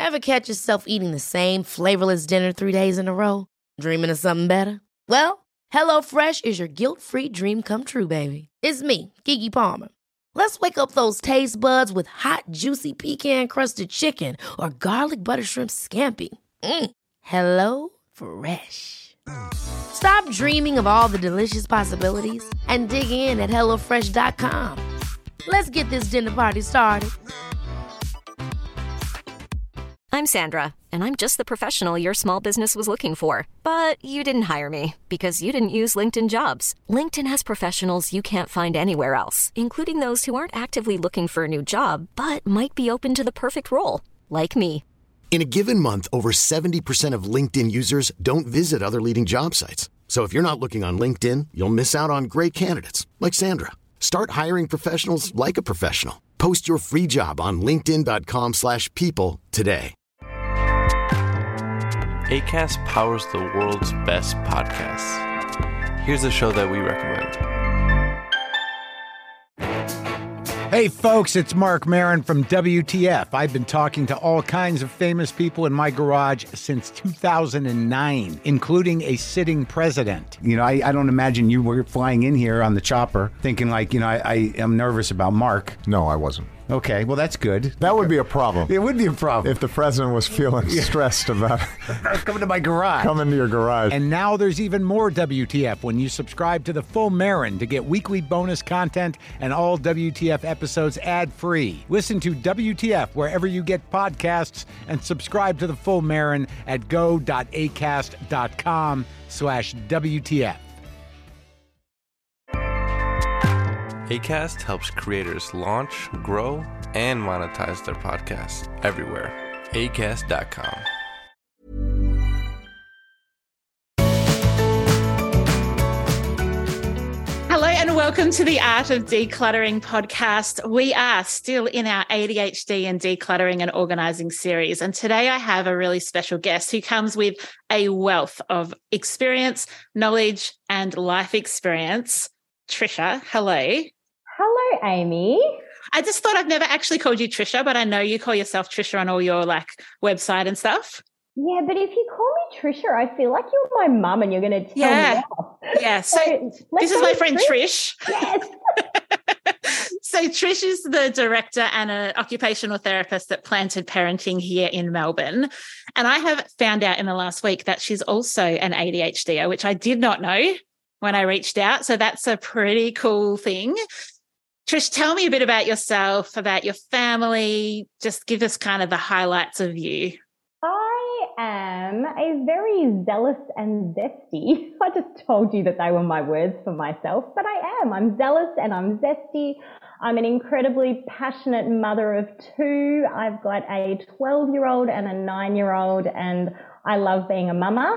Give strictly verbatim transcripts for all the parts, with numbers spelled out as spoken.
Ever catch yourself eating the same flavorless dinner three days in a row? Dreaming of something better? Well, HelloFresh is your guilt-free dream come true, baby. It's me, Keke Palmer. Let's wake up those taste buds with hot, juicy pecan-crusted chicken or garlic butter shrimp scampi. Mm. Hello Fresh. Stop dreaming of all the delicious possibilities and dig in at hello fresh dot com. Let's get this dinner party started. I'm Sandra, and I'm just the professional your small business was looking for. But you didn't hire me because you didn't use LinkedIn Jobs. LinkedIn has professionals you can't find anywhere else, including those who aren't actively looking for a new job, but might be open to the perfect role, like me. In a given month, over seventy percent of LinkedIn users don't visit other leading job sites. So if you're not looking on LinkedIn, you'll miss out on great candidates like Sandra. Start hiring professionals like a professional. Post your free job on linkedin dot com slash people today. Acast powers the world's best podcasts. Here's a show that we recommend. Hey folks, it's Mark Maron from W T F. I've been talking to all kinds of famous people in my garage since two thousand nine, including a sitting president. You know, I, I don't imagine you were flying in here on the chopper thinking like, you know, I, I am nervous about Mark. No, I wasn't. Okay, well, that's good. That would be a problem. It would be a problem. If the president was feeling stressed about coming to my garage. Coming to your garage. And now there's even more W T F when you subscribe to the full Marin to get weekly bonus content and all W T F episodes ad-free. Listen to W T F wherever you get podcasts and subscribe to the full Marin at go.acast.com slash WTF. Acast helps creators launch, grow, and monetize their podcasts everywhere. acast dot com. Hello and welcome to the Art of Decluttering podcast. We are still in our A D H D and decluttering and organizing series. And today I have a really special guest who comes with a wealth of experience, knowledge, and life experience. Trisha, hello. Hello, Amy. I just thought I've never actually called you Trisha, but I know you call yourself Trisha on all your like website and stuff. Yeah, but if you call me Trisha, I feel like you're my mum and you're going to tell yeah. me off. Yeah, so, so this is my friend Trish. Trish. Yes. So Trish is the director and an occupational therapist at Planted Parenting here in Melbourne. And I have found out in the last week that she's also an A D H D er, which I did not know when I reached out. So that's a pretty cool thing. Trish, tell me a bit about yourself, about your family. Just give us kind of the highlights of you. I am a very zealous and zesty. I just told you that they were my words for myself, but I am. I'm zealous and I'm zesty. I'm an incredibly passionate mother of two. I've got a twelve-year-old and a nine-year-old, and I love being a mama.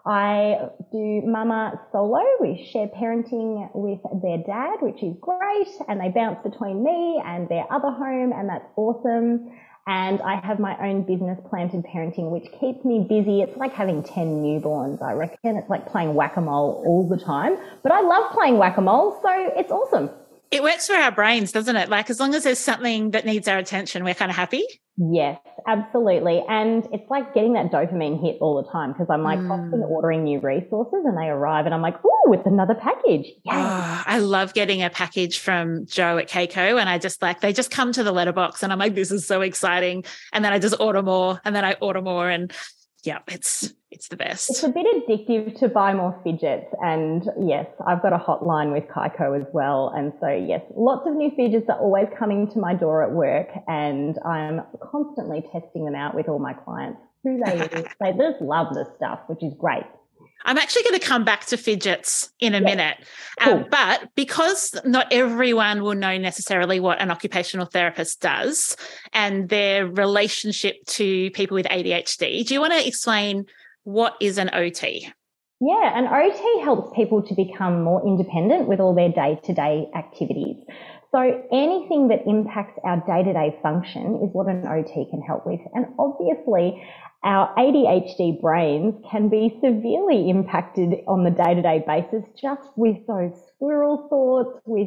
I do mama solo. We share parenting with their dad, which is great, and they bounce between me and their other home, and that's awesome. And I have my own business, Planted Parenting, which keeps me busy. It's like having ten newborns, I reckon. It's like playing whack-a-mole all the time. But I love playing whack-a-mole, so it's awesome. It works for our brains, doesn't it? Like as long as there's something that needs our attention, we're kind of happy. Yes, absolutely. And it's like getting that dopamine hit all the time because I'm like mm. often ordering new resources and they arrive and I'm like, ooh, it's another package. Yay. Oh, I love getting a package from Joe at Keiko, and I just like, they just come to the letterbox and I'm like, this is so exciting. And then I just order more and then I order more, and yeah, it's it's the best. It's a bit addictive to buy more fidgets, and yes, I've got a hotline with Keiko as well, and so yes, lots of new fidgets are always coming to my door at work, and I'm constantly testing them out with all my clients. Who they they just love this stuff, which is great. I'm actually going to come back to fidgets in a yeah. minute, cool. um, but because not everyone will know necessarily what an occupational therapist does and their relationship to people with A D H D, do you want to explain what is an O T? Yeah, an O T helps people to become more independent with all their day-to-day activities. So anything that impacts our day-to-day function is what an O T can help with. And obviously, our A D H D brains can be severely impacted on the day-to-day basis just with those squirrel thoughts, with,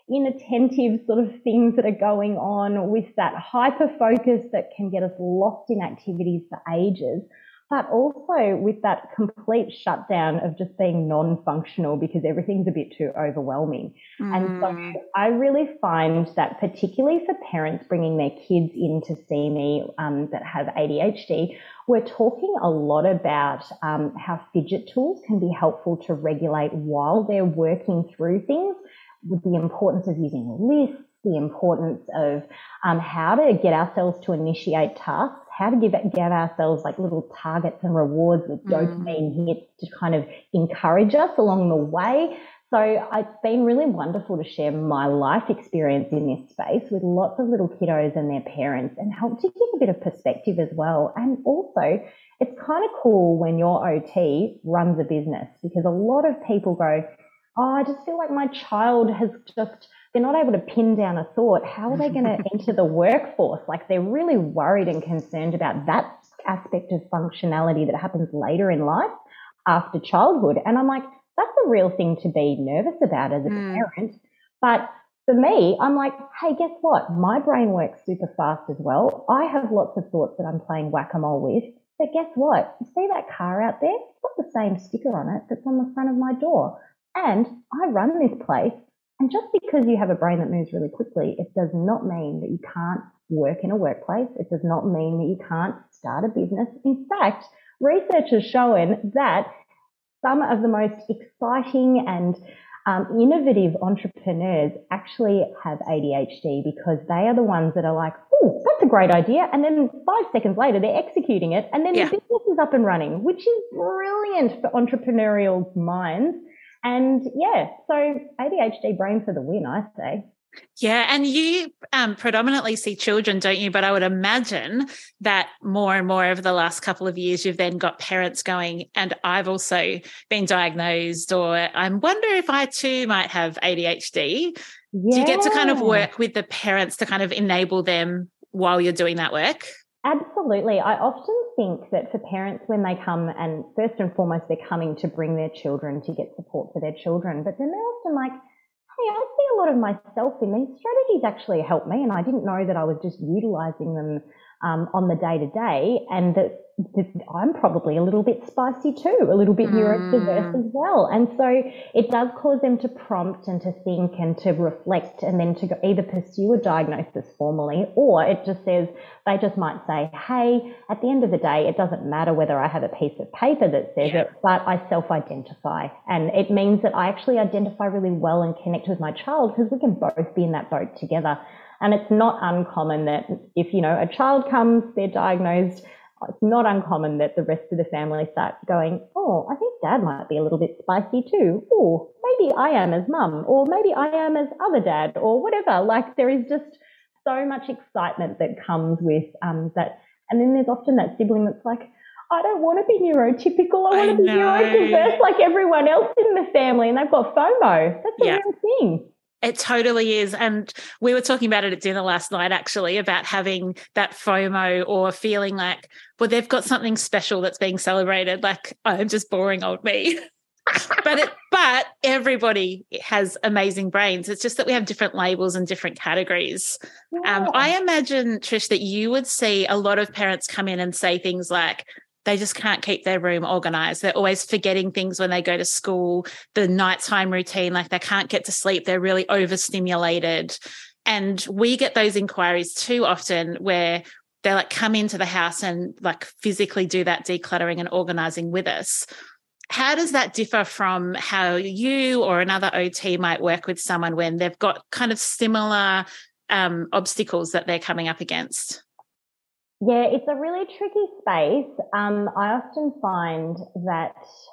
inattentive sort of things that are going on, with that hyper focus that can get us lost in activities for ages, but also with that complete shutdown of just being non-functional because everything's a bit too overwhelming. Mm. And so I really find that particularly for parents bringing their kids in to see me um, that have A D H D, we're talking a lot about um, how fidget tools can be helpful to regulate while they're working through things, with the importance of using lists, the importance of um, how to get ourselves to initiate tasks, how to give, give ourselves like little targets and rewards with dopamine mm. hits to kind of encourage us along the way. So it's been really wonderful to share my life experience in this space with lots of little kiddos and their parents, and help to give a bit of perspective as well. And also, it's kind of cool when your O T runs a business, because a lot of people go, oh, I just feel like my child has just, they're not able to pin down a thought. How are they going to enter the workforce? Like, they're really worried and concerned about that aspect of functionality that happens later in life after childhood. And I'm like, that's a real thing to be nervous about as a mm. parent. But for me, I'm like, hey, guess what? My brain works super fast as well. I have lots of thoughts that I'm playing whack-a-mole with. But guess what? You see that car out there? It's got the same sticker on it that's on the front of my door. And I run this place, and just because you have a brain that moves really quickly, it does not mean that you can't work in a workplace. It does not mean that you can't start a business. In fact, research has shown that some of the most exciting and um, innovative entrepreneurs actually have A D H D, because they are the ones that are like, oh, that's a great idea. And then five seconds later, they're executing it. And then yeah. the business is up and running, which is brilliant for entrepreneurial minds. And yeah, so A D H D brain for the win, I say. Yeah, and you um, predominantly see children, don't you? But I would imagine that more and more over the last couple of years, you've then got parents going, and I've also been diagnosed, or I wonder if I too might have A D H D. Yeah. Do you get to kind of work with the parents to kind of enable them while you're doing that work? Absolutely. I often think that for parents, when they come, and first and foremost, they're coming to bring their children to get support for their children, but then they're often like, hey, I see a lot of myself in these strategies actually help me, and I didn't know that I was just utilising them um, on the day-to-day, and that, that I'm probably a little bit spicy too, a little bit neurodiverse mm. as well. And so it does cause them to prompt and to think and to reflect, and then to go either pursue a diagnosis formally, or it just says, they just might say, hey, at the end of the day, it doesn't matter whether I have a piece of paper that says yeah. it, but I self-identify. And it means that I actually identify really well and connect with my child, because we can both be in that boat together. And it's not uncommon that if, you know, a child comes, they're diagnosed, it's not uncommon that the rest of the family start going, oh, I think dad might be a little bit spicy too. Oh, maybe I am as mum, or maybe I am as other dad, or whatever. Like, there is just so much excitement that comes with um, that. And then there's often that sibling that's like, I don't want to be neurotypical. I want to be neurodiverse like everyone else in the family. And they've got FOMO. That's a yeah. real thing. It totally is. And we were talking about it at dinner last night, actually, about having that FOMO, or feeling like, well, they've got something special that's being celebrated. Like, I'm just boring old me. but it, but everybody has amazing brains. It's just that we have different labels and different categories. Yeah. Um, I imagine, Trish, that you would see a lot of parents come in and say things like, they just can't keep their room organised. They're always forgetting things when they go to school, the nighttime routine, like they can't get to sleep. They're really overstimulated. And we get those inquiries too often, where they like come into the house and like physically do that decluttering and organising with us. How does that differ from how you or another O T might work with someone when they've got kind of similar um, obstacles that they're coming up against? Yeah, it's a really tricky space. Um, I often find that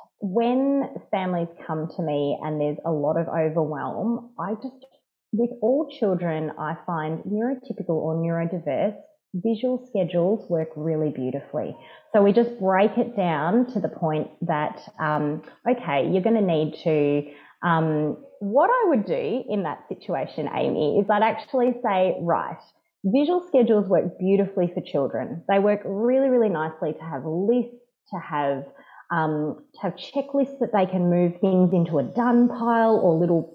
when families come to me and there's a lot of overwhelm, I just, with all children, I find neurotypical or neurodiverse, visual schedules work really beautifully. So we just break it down to the point that, um, okay, you're going to need to, um, what I would do in that situation, Amy, is I'd actually say, right, visual schedules work beautifully for children. They work really, really nicely to have lists, to have um, to have checklists that they can move things into a done pile, or little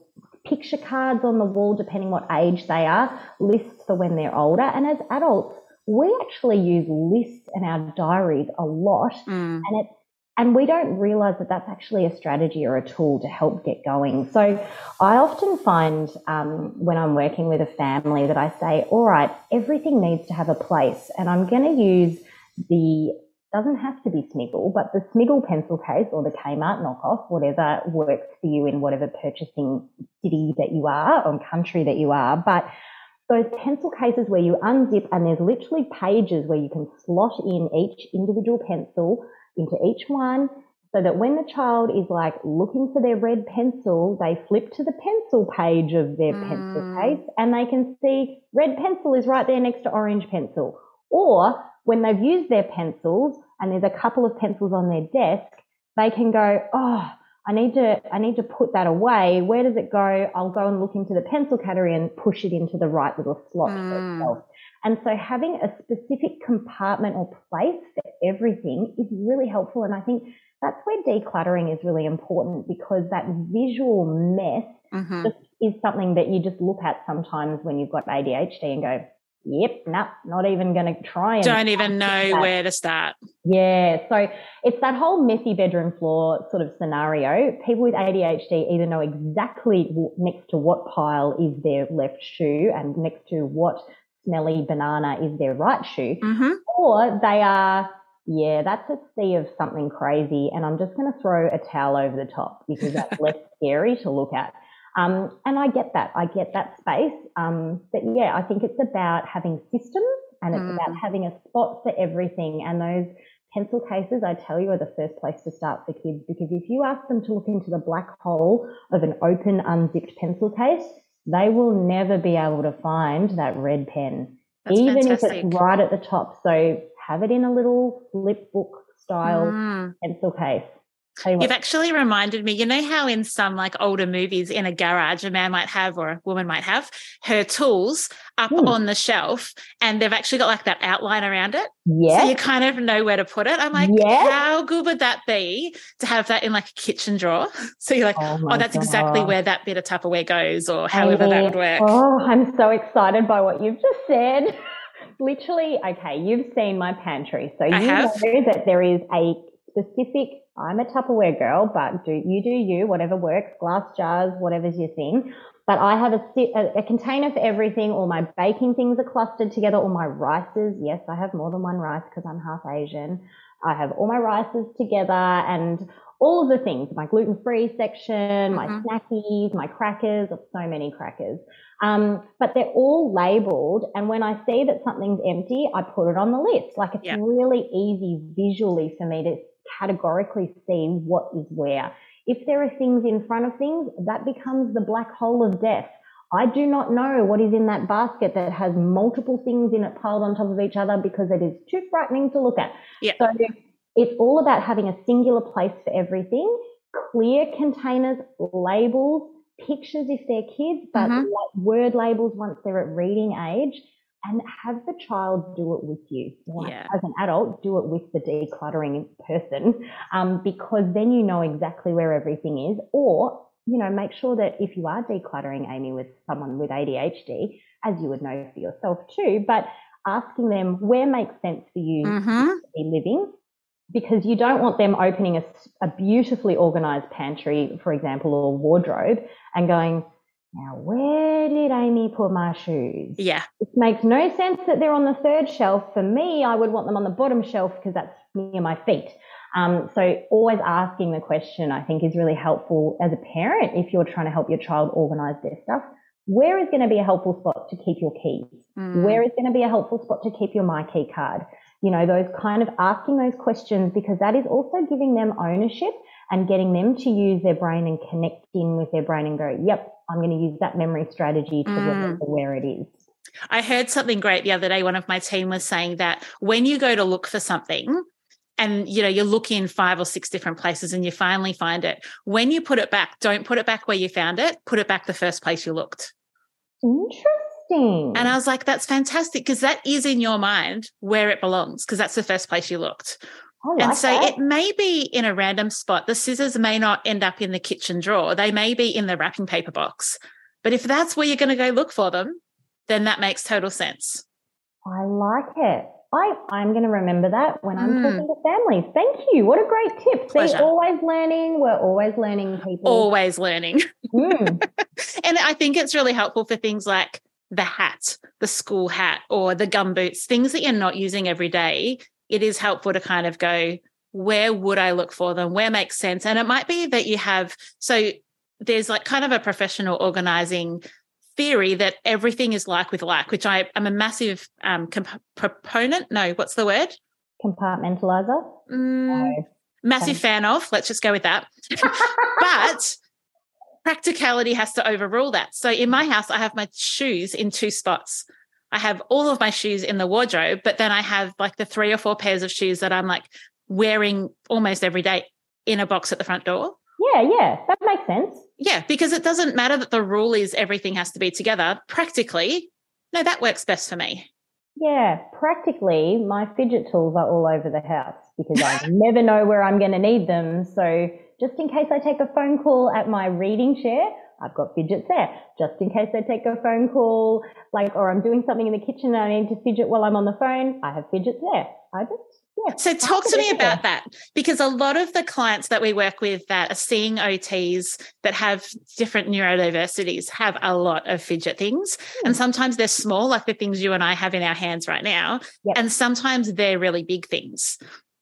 picture cards on the wall, depending what age they are, lists for when they're older. And as adults, we actually use lists in our diaries a lot, mm. and it's and we don't realize that that's actually a strategy or a tool to help get going. So I often find um, when I'm working with a family that I say, all right, everything needs to have a place, and I'm going to use the, doesn't have to be Smiggle, but the Smiggle pencil case or the Kmart knockoff, whatever works for you in whatever purchasing city that you are or country that you are. But those pencil cases where you unzip and there's literally pages where you can slot in each individual pencil into each one, so that when the child is like looking for their red pencil, they flip to the pencil page of their mm. pencil case and they can see red pencil is right there next to orange pencil. Or when they've used their pencils and there's a couple of pencils on their desk, they can go, oh, I need to, I need to put that away. Where does it go? I'll go and look into the pencil category and push it into the right little slot mm. for itself. And so having a specific compartment or place for everything is really helpful. And I think that's where decluttering is really important, because that visual mess mm-hmm. just is something that you just look at sometimes when you've got A D H D and go, yep, no, nah, not even going to try. And don't even know that. Where to start. Yeah. So it's that whole messy bedroom floor sort of scenario. People with A D H D either know exactly next to what pile is their left shoe and next to what smelly banana is their right shoe, mm-hmm. or they are, yeah, that's a sea of something crazy and I'm just going to throw a towel over the top because that's less scary to look at. Um, and I get that. I get that space. Um, but, yeah, I think it's about having systems and it's mm. about having a spot for everything. And those pencil cases, I tell you, are the first place to start for kids, because if you ask them to look into the black hole of an open, unzipped pencil case, they will never be able to find that red pen, That's even fantastic. if it's right at the top. So have it in a little flip book style mm. pencil case. You've actually reminded me, you know how in some like older movies in a garage, a man might have or a woman might have her tools up mm. on the shelf and they've actually got like that outline around it. Yeah. So you kind of know where to put it. I'm like, yes. how good would that be to have that in like a kitchen drawer? So you're like, oh, oh that's God. exactly where that bit of Tupperware goes, or however Amy, that would work. Oh, I'm so excited by what you've just said. Literally, okay, you've seen my pantry. So I you have. know that there is a specific, I'm a Tupperware girl, but do you do you, whatever works, glass jars, whatever's your thing. But I have a, a, a container for everything. All my baking things are clustered together, all my rices. Yes, I have more than one rice because I'm half Asian. I have all my rices together and all of the things, my gluten-free section, mm-hmm. my snackies, my crackers, so many crackers. Um, but they're all labelled, and when I see that something's empty, I put it on the list. Like it's yep. really easy visually for me to categorically see what is where. If there are things in front of things, that becomes the black hole of death. I do not know what is in that basket that has multiple things in it piled on top of each other because it is too frightening to look at. Yep. So it's all about having a singular place for everything, clear containers, labels, pictures if they're kids, but mm-hmm. like word labels once they're at reading age, and have the child do it with you. Like yeah. as an adult, do it with the decluttering person, um, because then you know exactly where everything is. Or, you know, make sure that if you are decluttering, Amy, with someone with A D H D, as you would know for yourself too, but asking them where makes sense for you mm-hmm. to be living, because you don't want them opening a, a beautifully organised pantry, for example, or wardrobe and going, now, where did Amy put my shoes? Yeah. It makes no sense that they're on the third shelf. For me, I would want them on the bottom shelf because that's near my feet. Um, so always asking the question, I think, is really helpful as a parent if you're trying to help your child organise their stuff. Where is going to be a helpful spot to keep your keys? Mm. Where is going to be a helpful spot to keep your MyKey card? You know, those kind of asking those questions, because that is also giving them ownership and getting them to use their brain and connect in with their brain and go, yep, I'm going to use that memory strategy to mm. remember where it is. I heard something great the other day. One of my team was saying that when you go to look for something and, you know, you look in five or six different places and you finally find it, when you put it back, don't put it back where you found it, put it back the first place you looked. Interesting. And I was like, that's fantastic, because that is in your mind where it belongs, because that's the first place you looked. Like and so that. It may be in a random spot. The scissors may not end up in the kitchen drawer. They may be in the wrapping paper box. But if that's where you're going to go look for them, then that makes total sense. I like it. I, I'm going to remember that when I'm Mm. talking to families. Thank you. What a great tip. Pleasure. See, always learning. We're always learning, people. Always learning. Mm. And I think it's really helpful for things like the hat, the school hat, or the gumboots, things that you're not using every day. It is helpful to kind of go, where would I look for them? Where makes sense? And it might be that you have, so there's like kind of a professional organizing theory that everything is like with like, which I am a massive um, comp- proponent. No, what's the word? Compartmentalizer. Mm, No. massive Okay. fan of. Let's just go with that. But practicality has to overrule that. So in my house, I have my shoes in two spots. I have all of my shoes in the wardrobe, but then I have like the three or four pairs of shoes that I'm like wearing almost every day in a box at the front door. Yeah, yeah, that makes sense. Yeah, because it doesn't matter that the rule is everything has to be together. Practically, no, that works best for me. Yeah, practically my fidget tools are all over the house because I never know where I'm going to need them. So just in case I take a phone call at my reading chair, I've got fidgets there. Just in case I take a phone call, like, or I'm doing something in the kitchen and I need to fidget while I'm on the phone, I have fidgets there. I just, yeah. So talk to me about that, because a lot of the clients that we work with that are seeing O Ts that have different neurodiversities have a lot of fidget things. And sometimes they're small, like the things you and I have in our hands right now. Yep. And sometimes they're really big things.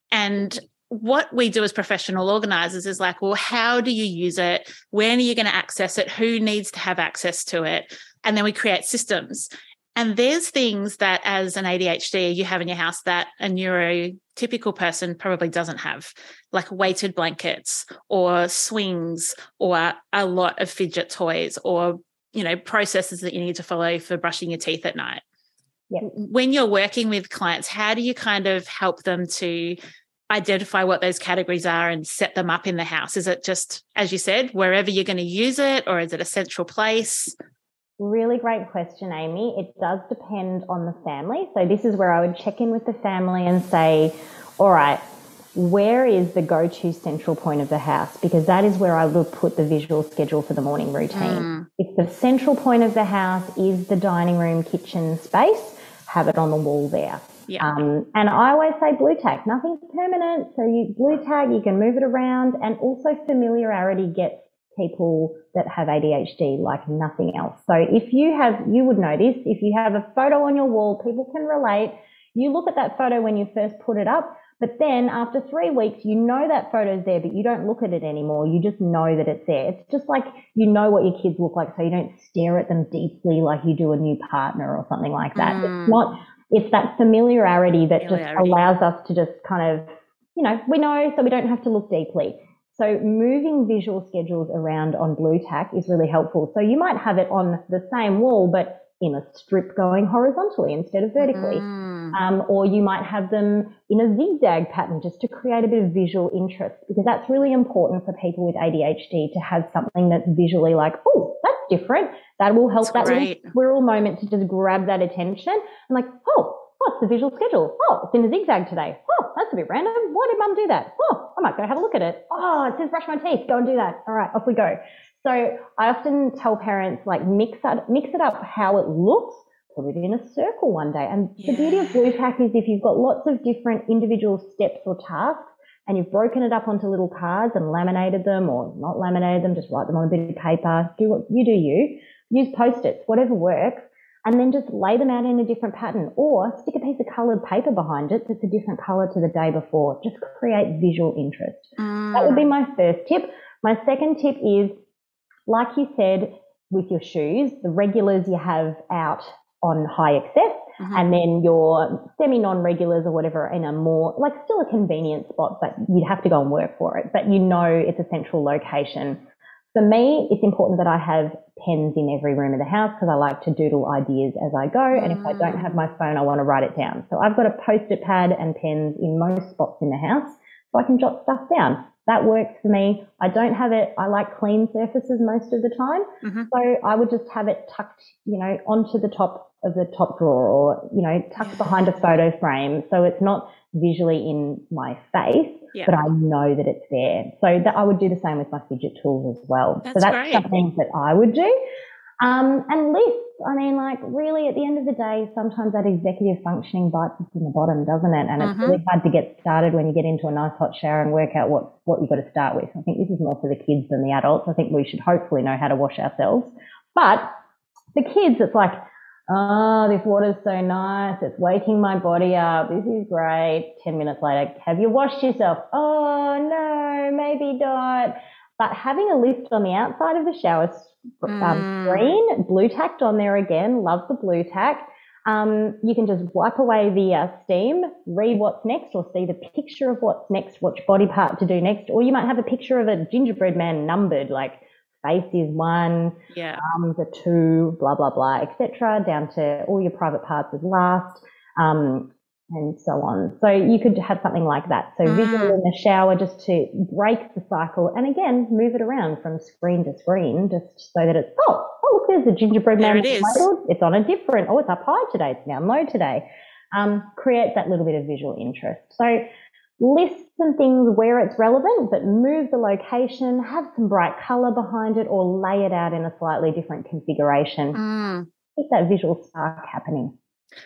And what we do as professional organisers is like, well, how do you use it? When are you going to access it? Who needs to have access to it? And then we create systems. And there's things that as an A D H D you have in your house that a neurotypical person probably doesn't have, like weighted blankets or swings or a lot of fidget toys or, you know, processes that you need to follow for brushing your teeth at night. Yep. When you're working with clients, how do you kind of help them to identify what those categories are and set them up in the house? Is it just, as you said, wherever you're going to use it, or is it a central place? Really great question, Amy. It does depend on the family. So this is where I would check in with the family and say, all right, where is the go-to central point of the house? Because that is where I will put the visual schedule for the morning routine. Mm. If the central point of the house is the dining room, kitchen space, have it on the wall there. Yeah. Um, and I always say blue tack, nothing's permanent. So you blue tag, you can move it around, and also familiarity gets people that have A D H D like nothing else. So if you have, you would know this, if you have a photo on your wall, people can relate. You look at that photo when you first put it up, but then after three weeks, you know that photo's there, but you don't look at it anymore. You just know that it's there. It's just like you know what your kids look like, so you don't stare at them deeply like you do a new partner or something like that. Mm. It's not, it's that familiarity that Familiarity. just allows us to just kind of, you know, we know, so we don't have to look deeply. So moving visual schedules around on blue tack is really helpful. So you might have it on the same wall, but in a strip going horizontally instead of vertically. Mm. Um, or you might have them in a zigzag pattern just to create a bit of visual interest, because that's really important for people with A D H D to have something that's visually like, oh, that's different. That will help That's that little great. squirrel moment to just grab that attention. And like, oh, what's the visual schedule? Oh, it's in a zigzag today. Oh, that's a bit random. Why did mum do that? Oh, I might go have a look at it. Oh, it says brush my teeth. Go and do that. All right, off we go. So I often tell parents, like, mix that, mix it up how it looks, put it in a circle one day. And Yeah. the beauty of blue tack is if you've got lots of different individual steps or tasks and you've broken it up onto little cards and laminated them, or not laminated them, just write them on a bit of paper, do what you do you, use Post-its, whatever works, and then just lay them out in a different pattern, or stick a piece of coloured paper behind it that's a different colour to the day before. Just create visual interest. Mm. That would be my first tip. My second tip is, like you said, with your shoes, the regulars you have out on high excess, Mhm. and then your semi-non-regulars or whatever in a more, like, still a convenient spot, but you'd have to go and work for it, but you know it's a central location. For me, it's important that I have pens in every room of the house because I like to doodle ideas as I go. And if I don't have my phone, I want to write it down. So I've got a Post-it pad and pens in most spots in the house so I can jot stuff down. That works for me. I don't have it. I like clean surfaces most of the time. Mm-hmm. So I would just have it tucked, you know, onto the top of the top drawer, or, you know, tucked Yeah. behind a photo frame. So it's not visually in my face, Yeah. but I know that it's there. So that I would do the same with my fidget tools as well. That's so that's great. something that I would do. Um, and lists, I mean, like really at the end of the day, sometimes that executive functioning bites us in the bottom, doesn't it? And Mm-hmm. it's really hard to get started when you get into a nice hot shower and work out what, what you've got to start with. I think this is more for the kids than the adults. I think we should hopefully know how to wash ourselves. But the kids, it's like, oh, this water's so nice. It's waking my body up. This is great. Ten minutes later, have you washed yourself? Oh, no, maybe not. But having a list on the outside of the shower um, Mm. screen, blue tacked on there again, love the blue tack. Um, you can just wipe away the uh, steam, read what's next, or see the picture of what's next, which body part to do next. Or you might have a picture of a gingerbread man numbered, like face is one, Yeah. arms are two, blah, blah, blah, et cetera, down to all your private parts is last, um, and so on. So you could have something like that. So Mm. visual in the shower just to break the cycle and again, move it around from screen to screen just so that it's, oh, oh look, there's the gingerbread There man. it is. labeled. It's on a different, oh, it's up high today, it's down low today. Um, create that little bit of visual interest. So lists and things where it's relevant, but move the location, have some bright colour behind it, or lay it out in a slightly different configuration. Mm. Keep that visual spark happening.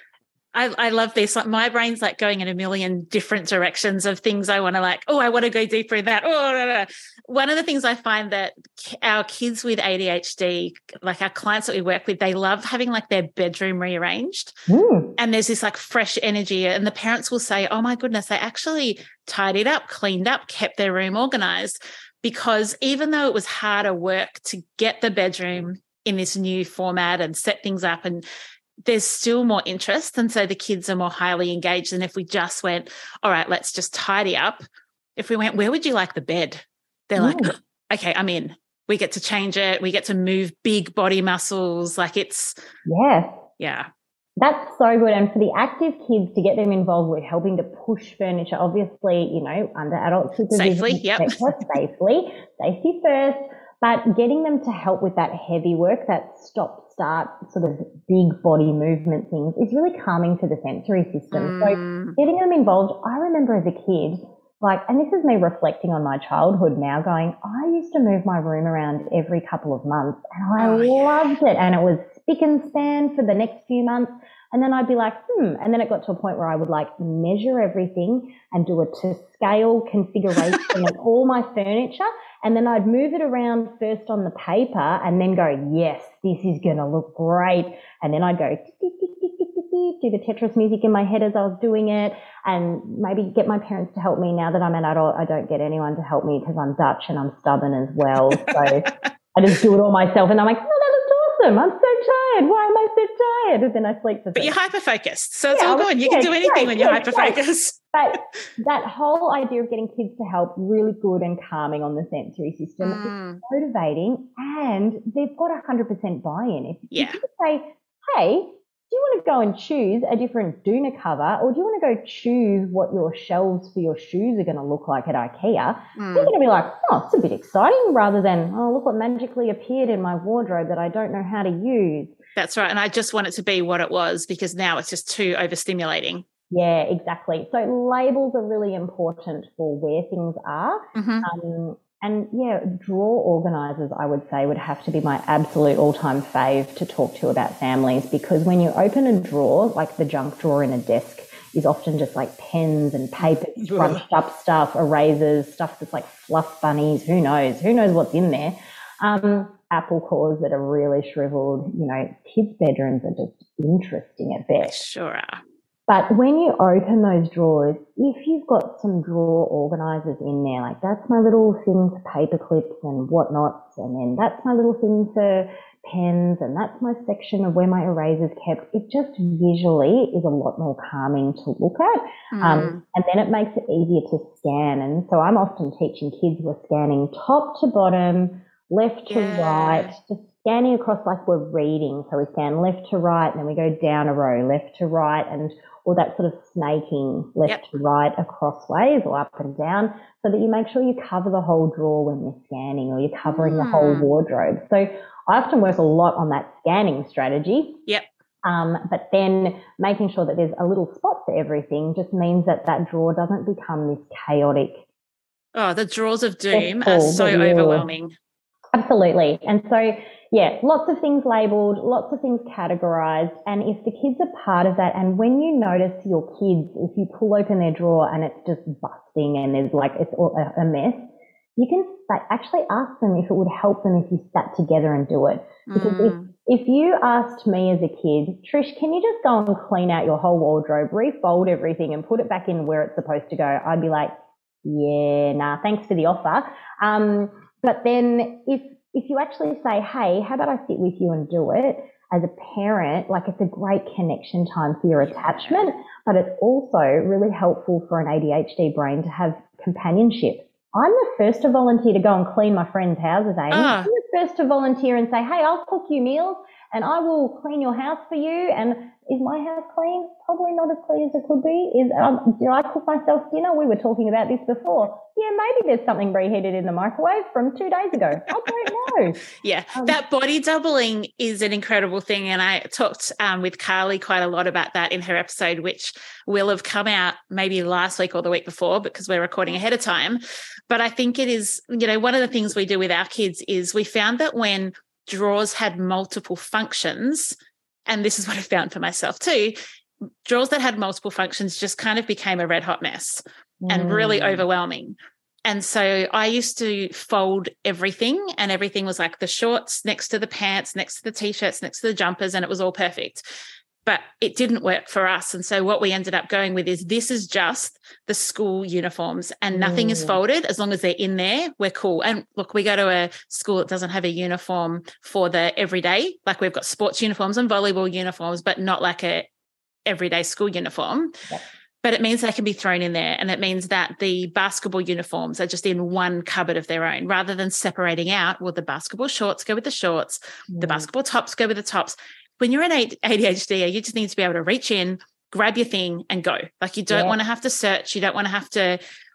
I, I love this. Like my brain's like going in a million different directions of things I want to like, oh, I want to go deeper in that. Oh, no, no. One of the things I find that our kids with A D H D, like our clients that we work with, they love having like their bedroom rearranged. Mm. And there's this like fresh energy. And the parents will say, oh my goodness, they actually tidied up, cleaned up, kept their room organized. Because even though it was harder work to get the bedroom in this new format and set things up, and there's still more interest. And so the kids are more highly engaged than if we just went, all right, let's just tidy up. If we went, where would you like the bed? They're like, Mm. okay, I'm in. We get to change it. We get to move big body muscles. Like it's, Yes. yeah. That's so good. And for the active kids, to get them involved with helping to push furniture, obviously, you know, under adult supervision. Safely, yep. et cetera, safely, safety first. But getting them to help with that heavy work, that stop-start sort of big body movement things is really calming to the sensory system. Mm. So getting them involved, I remember as a kid, like, and this is me reflecting on my childhood now going, I used to move my room around every couple of months and I Oh, yeah. loved it. And it was spick and span for the next few months. And then I'd be like, hmm. And then it got to a point where I would like measure everything and do a to scale configuration of all my furniture. And then I'd move it around first on the paper and then go, yes, this is going to look great. And then I'd go, tick, tick, tick, tick, tick, tick, tick, do the Tetris music in my head as I was doing it, and maybe get my parents to help me. Now that I'm an adult, I don't get anyone to help me because I'm Dutch and I'm stubborn as well. So I just do it all myself. And I'm like, oh, that looks awesome. I'm so tired. Why am I so tired? And then I sleep for But you're hyper-focused. So it's Yeah, all good. You yeah, can do anything great, when you're yeah, hyper-focused. But that whole idea of getting kids to help, really good and calming on the sensory system, Mm. is motivating, and they've got one hundred percent buy-in. If, Yeah. if you say, hey, do you want to go and choose a different Doona cover, or do you want to go choose what your shelves for your shoes are going to look like at IKEA? Mm. They're going to be like, oh, it's a bit exciting, rather than, oh, look what magically appeared in my wardrobe that I don't know how to use. That's right. And I just want it to be what it was, because now it's just too overstimulating. Yeah, exactly. So labels are really important for where things are. Mm-hmm. Um, and yeah, drawer organisers, I would say, would have to be my absolute all-time fave to talk to about families, because when you open a drawer, like the junk drawer in a desk is often just like pens and papers, scrunched up stuff, erasers, stuff that's like fluff bunnies, who knows, who knows what's in there. Um, apple cores that are really shriveled, you know, kids' bedrooms are just interesting at best. Sure are. But when you open those drawers, if you've got some drawer organisers in there, like that's my little thing for paper clips and whatnots, and then that's my little thing for pens, and that's my section of where my eraser's kept, it just visually is a lot more calming to look at. Mm. Um, and then it makes it easier to scan. And so I'm often teaching kids who are scanning top to bottom, left to Yeah. right, just scanning across like we're reading. So we scan left to right, and then we go down a row, left to right, and or that sort of snaking left Yep. to right across ways or up and down, so that you make sure you cover the whole drawer when you're scanning, or you're covering the whole Mm. wardrobe. So I often work a lot on that scanning strategy. Yep. Um, but then making sure that there's a little spot for everything just means that that drawer doesn't become this chaotic. Oh, the drawers of doom Stressful, are so but you're- overwhelming. Absolutely. And so yeah, lots of things labelled, lots of things categorised. And if the kids are part of that, and when you notice your kids, if you pull open their drawer and it's just busting and there's like, it's all a mess, you can actually ask them if it would help them if you sat together and do it. Because mm. if, if you asked me as a kid, Trish, can you just go and clean out your whole wardrobe, refold everything and put it back in where it's supposed to go? I'd be like, yeah, nah, thanks for the offer. Um, but then if, if you actually say, hey, how about I sit with you and do it as a parent, like it's a great connection time for your attachment, but it's also really helpful for an A D H D brain to have companionship. I'm the first to volunteer to go and clean my friends' houses, Amy. Uh. I'm the first to volunteer and say, hey, I'll cook you meals and I will clean your house for you. And is my house clean? Probably not as clean as it could be. Is um, did I cook myself dinner? We were talking about this before. Yeah, maybe there's something reheated in the microwave from two days ago. I don't know. yeah, um, that body doubling is an incredible thing. And I talked um, with Carly quite a lot about that in her episode, which will have come out maybe last week or the week before because we're recording ahead of time. But I think it is, you know, one of the things we do with our kids is we found that when drawers had multiple functions, and this is what I found for myself too, drawers that had multiple functions just kind of became a red hot mess mm. and really overwhelming. And so I used to fold everything, and everything was like the shorts next to the pants, next to the T-shirts, next to the jumpers, and it was all perfect. But it didn't work for us. And so what we ended up going with is this is just the school uniforms and nothing mm. is folded. As long as they're in there, we're cool. And look, we go to a school that doesn't have a uniform for the everyday. Like we've got sports uniforms and volleyball uniforms, but not like a everyday school uniform. Yep. But it means they can be thrown in there. And it means that the basketball uniforms are just in one cupboard of their own rather than separating out. Well, the basketball shorts go with the shorts, mm. the basketball tops go with the tops. When you're an A D H D, you just need to be able to reach in, grab your thing and go. Like you don't yeah. want to have to search. You don't want to have to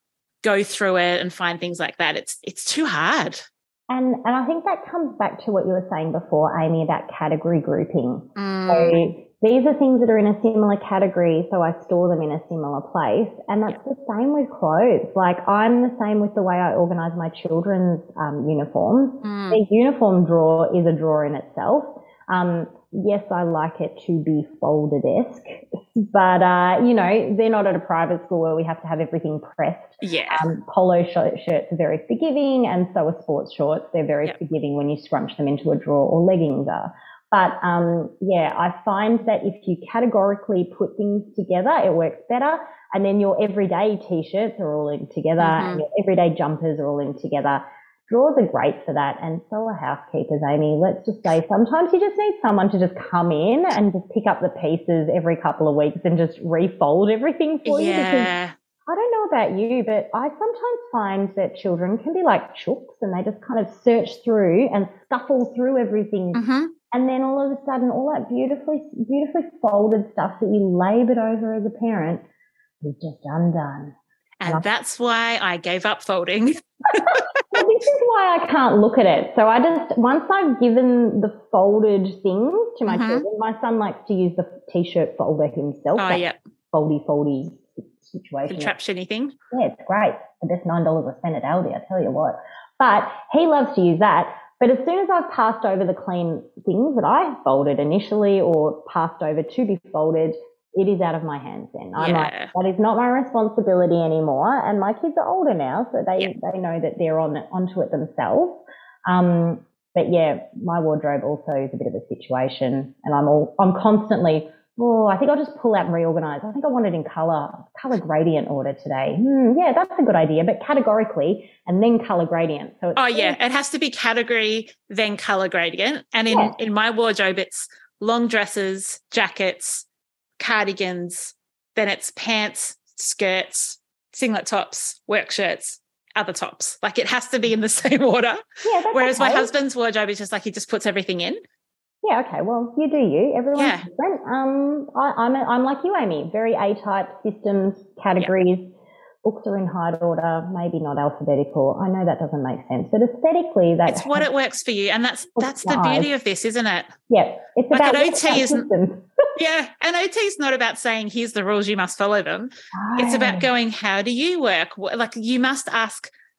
go through it and find things like that. It's it's too hard. And and I think that comes back to what you were saying before, Amy, about category grouping. Mm. So these are things that are in a similar category, so I store them in a similar place. And that's yeah. the same with clothes. Like I'm the same with the way I organise my children's um, uniforms. Mm. The uniform drawer is a drawer in itself. Um, yes, I like it to be folded-esque, but, uh, you know, they're not at a private school where we have to have everything pressed. Yeah. Um, polo sh- shirts are very forgiving, and so are sports shorts. They're very yep. forgiving when you scrunch them into a drawer, or leggings are. But, um, yeah, I find that if you categorically put things together, it works better. And then your everyday T-shirts are all in together, mm-hmm. and your everyday jumpers are all in together. Drawers are great for that, and so are housekeepers, Amy. Let's just say sometimes you just need someone to just come in and just pick up the pieces every couple of weeks and just refold everything for you. Yeah. Because I don't know about you, but I sometimes find that children can be like chooks and they just kind of search through and scuffle through everything. Mm-hmm. And then all of a sudden, all that beautifully, beautifully folded stuff that you laboured over as a parent is just undone. And, and that's why I gave up folding. Well, this is why I can't look at it. So I just, once I've given the folded things to my mm-hmm. children, my son likes to use the T-shirt folder himself. Oh, yeah. Foldy, foldy situation. Contraption-y thing. Yeah, it's great. The best nine dollars I spent at Aldi, I tell you what. But he loves to use that. But as soon as I've passed over the clean things that I folded initially or passed over to be folded, it is out of my hands then. I'm yeah. like, that is not my responsibility anymore. And my kids are older now, so they, yeah. they know that they're on onto it themselves. Um, but yeah, my wardrobe also is a bit of a situation, and I'm all I'm constantly, oh, I think I'll just pull out and reorganize. I think I want it in color, color gradient order today. Hmm, yeah, that's a good idea, but categorically and then color gradient. So it's oh yeah, it has to be category then color gradient. And in, yeah. in my wardrobe, it's long dresses, jackets, cardigans, then it's pants, skirts, singlet tops, work shirts, other tops. Like it has to be in the same order. Yeah, that's Whereas okay. my husband's wardrobe is just like he just puts everything in. Yeah, okay. Well, you do you. Everyone's yeah. different. Um, I, I'm a, I'm like you, Amy. Very A-type systems, categories. Yeah. Books are in high order, maybe not alphabetical. I know that doesn't make sense, but aesthetically, that's it's what it works for you, and that's that's the beauty of this, isn't it? Yeah, it's like about an O T is systems. yeah, an O T is not about saying here's the rules, you must follow them. Oh. It's about going, how do you work? Like you must ask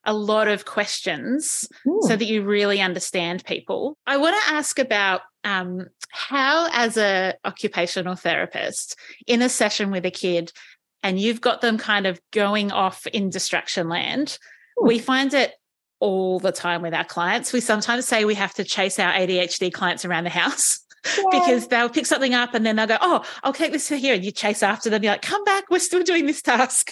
a lot of questions Ooh. so that you really understand people. I want to ask about um, how, as a occupational therapist, in a session with a kid, and you've got them kind of going off in distraction land, Ooh. we find it all the time with our clients. We sometimes say we have to chase our A D H D clients around the house. Yeah. Because they'll pick something up and then they'll go, oh, I'll take this here. And you chase after them. You're like, come back. We're still doing this task.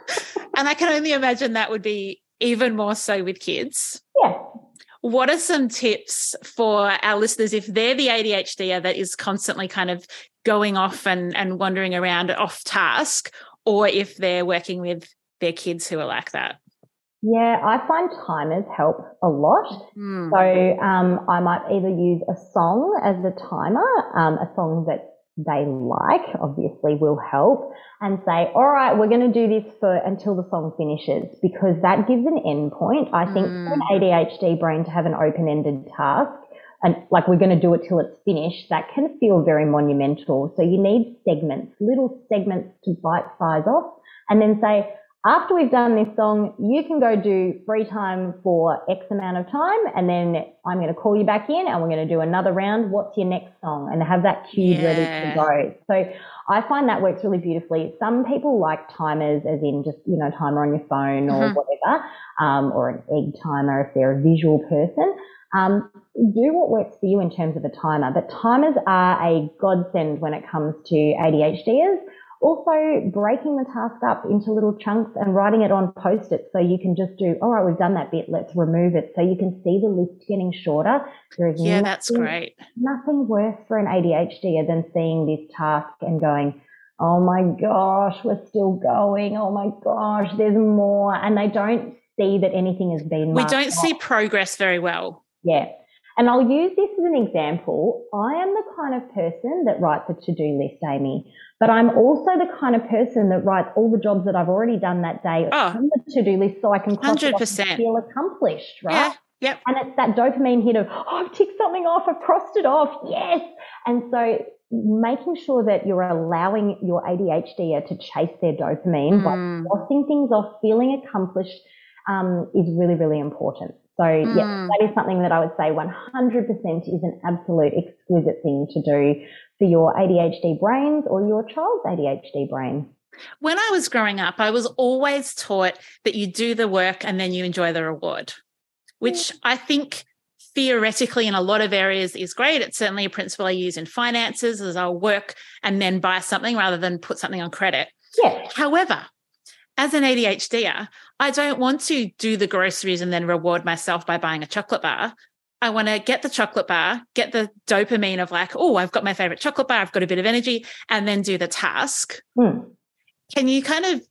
And I can only imagine that would be even more so with kids. Yeah. What are some tips for our listeners if they're the A D H D that is constantly kind of going off and, and wandering around off task, or if they're working with their kids who are like that? Yeah, I find timers help a lot. Mm. So um, I might either use a song as a timer, um, a song that they like, obviously will help, and say, all right, we're going to do this for until the song finishes, because that gives an end point. I think mm. for an A D H D brain to have an open-ended task, and like we're going to do it till it's finished, that can feel very monumental. So you need segments, little segments to bite size off, and then say, after we've done this song, you can go do free time for X amount of time, and then I'm going to call you back in and we're going to do another round. What's your next song? And have that cued yeah. ready to go. So I find that works really beautifully. Some people like timers as in just, you know, timer on your phone or mm-hmm. whatever, um, or an egg timer if they're a visual person. Um, do what works for you in terms of a timer. But timers are a godsend when it comes to A D H Ders. Also, breaking the task up into little chunks and writing it on Post-its so you can just do, all right, we've done that bit, let's remove it. So you can see the list getting shorter. There is yeah, nothing, that's great. Nothing worse for an A D H D than seeing this task and going, oh my gosh, we're still going. Oh my gosh, there's more. And they don't see that anything has been We don't off. see progress very well. Yeah. And I'll use this as an example. I am the kind of person that writes a to-do list, Amy, but I'm also the kind of person that writes all the jobs that I've already done that day oh, on the to-do list so I can cross one hundred it percent. off and feel accomplished, right? Yeah, yep. And it's that dopamine hit of, oh, I've ticked something off, I've crossed it off, yes. And so making sure that you're allowing your A D H D to chase their dopamine mm. by crossing things off, feeling accomplished um, is really, really important. So, mm. yeah, that is something that I would say one hundred percent is an absolute exquisite thing to do for your A D H D brains or your child's A D H D brain. When I was growing up, I was always taught that you do the work and then you enjoy the reward, which yeah. I think theoretically in a lot of areas is great. It's certainly a principle I use in finances, as I'll work and then buy something rather than put something on credit. Yeah. However, as an A D H D er, I don't want to do the groceries and then reward myself by buying a chocolate bar. I want to get the chocolate bar, get the dopamine of like, oh, I've got my favorite chocolate bar, I've got a bit of energy, and then do the task. Mm. Can you kind of,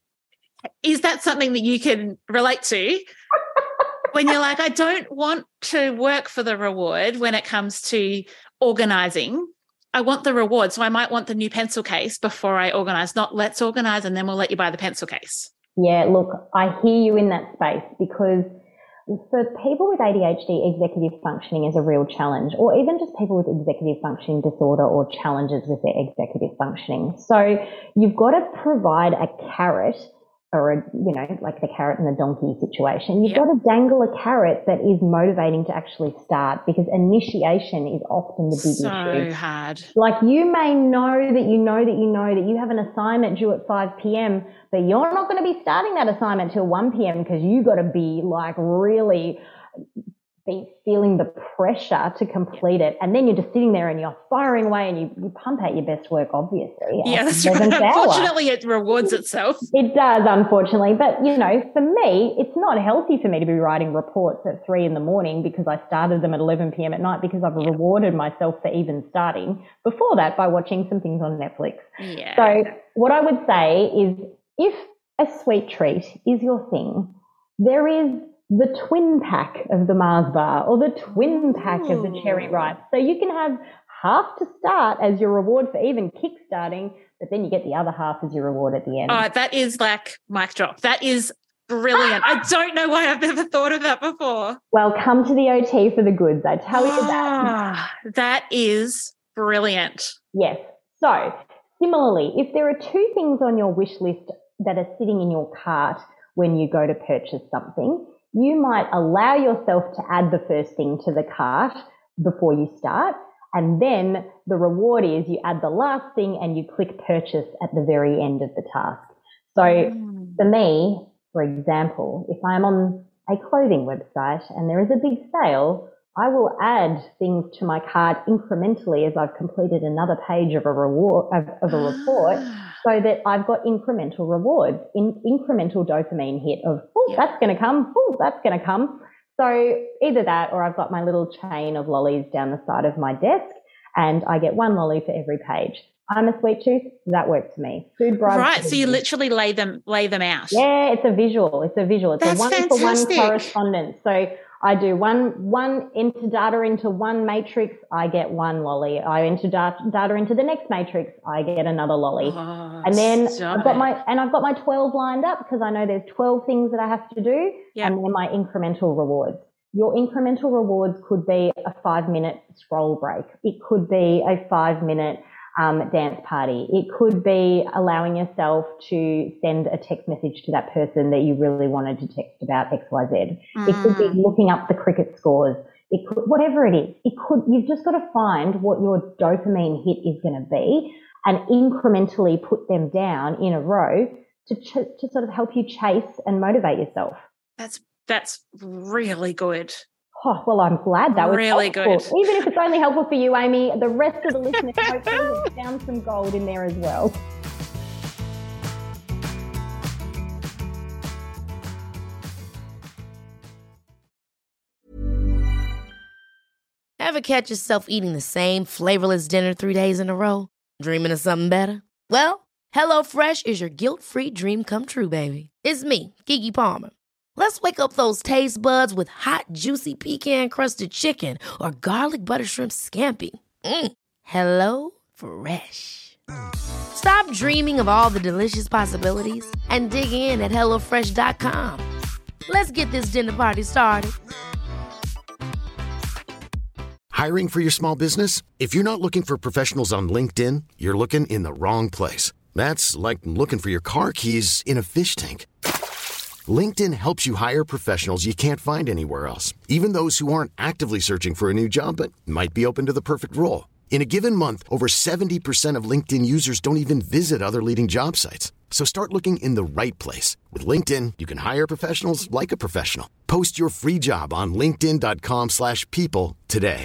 is that something that you can relate to when you're like, I don't want to work for the reward when it comes to organising? I want the reward. So I might want the new pencil case before I organise, not let's organise and then we'll let you buy the pencil case. Yeah, look, I hear you in that space, because for people with A D H D, executive functioning is a real challenge, or even just people with executive functioning disorder or challenges with their executive functioning. So you've got to provide a carrot, or a, you know, like the carrot and the donkey situation. You've yep. got to dangle a carrot that is motivating to actually start, because initiation is often the big so issue. So hard. Like you may know that you know that you know that you have an assignment due at five p.m., but you're not going to be starting that assignment till one p.m. because you got to be like really be feeling the pressure to complete it. And then you're just sitting there and you're firing away and you, you pump out your best work, obviously. Yeah, that's right. Unfortunately, it rewards itself. It does, unfortunately. But, you know, for me, it's not healthy for me to be writing reports at three in the morning because I started them at eleven p.m. at night, because I've yeah. rewarded myself for even starting before that by watching some things on Netflix. Yeah. So what I would say is, if a sweet treat is your thing, there is the twin pack of the Mars bar or the twin pack Ooh. Of the Cherry Ripe. So you can have half to start as your reward for even kick-starting, but then you get the other half as your reward at the end. Oh, that is like mic drop. That is brilliant. I don't know why I've never thought of that before. Well, come to the O T for the goods. I tell you that. That is brilliant. Yes. So similarly, if there are two things on your wish list that are sitting in your cart when you go to purchase something, you might allow yourself to add the first thing to the cart before you start. And then the reward is you add the last thing and you click purchase at the very end of the task. So mm. for me, for example, if I'm on a clothing website and there is a big sale, I will add things to my cart incrementally as I've completed another page of a reward of, of a report, so that I've got incremental rewards, in, incremental dopamine hit of, oh, yeah. that's going to come, oh, that's going to come. So either that, or I've got my little chain of lollies down the side of my desk, and I get one lolly for every page. I'm a sweet tooth. That works for me. Food bribes. Right. So you literally lay them lay them out. Yeah, it's a visual. It's a visual. It's That's a one fantastic. for one correspondence. So I do one one enter data into one matrix, I get one lolly. I enter data, data into the next matrix, I get another lolly. Oh, and then I've got it. my and I've got my twelve lined up because I know there's twelve things that I have to do, yep. and then my incremental rewards. Your incremental rewards could be a five minute scroll break. It could be a five minute um, dance party. It could be allowing yourself to send a text message to that person that you really wanted to text about X Y Z. Mm. It could be looking up the cricket scores. It could, whatever it is, it could, you've just got to find what your dopamine hit is going to be and incrementally put them down in a row to, ch- to sort of help you chase and motivate yourself. That's That's really good. Oh, well, I'm glad that was really helpful. good. Even if it's only helpful for you, Amy, the rest of the listeners hopefully have found some gold in there as well. Ever catch yourself eating the same flavorless dinner three days in a row? Dreaming of something better? Well, HelloFresh is your guilt-free dream come true, baby. It's me, Keke Palmer. Let's wake up those taste buds with hot, juicy pecan-crusted chicken or garlic butter shrimp scampi. Mm. Hello Fresh. Stop dreaming of all the delicious possibilities and dig in at hello fresh dot com. Let's get this dinner party started. Hiring for your small business? If you're not looking for professionals on LinkedIn, you're looking in the wrong place. That's like looking for your car keys in a fish tank. LinkedIn helps you hire professionals you can't find anywhere else, even those who aren't actively searching for a new job but might be open to the perfect role. In a given month, over seventy percent of LinkedIn users don't even visit other leading job sites. So start looking in the right place. With LinkedIn, you can hire professionals like a professional. Post your free job on linkedin dot com slash people today.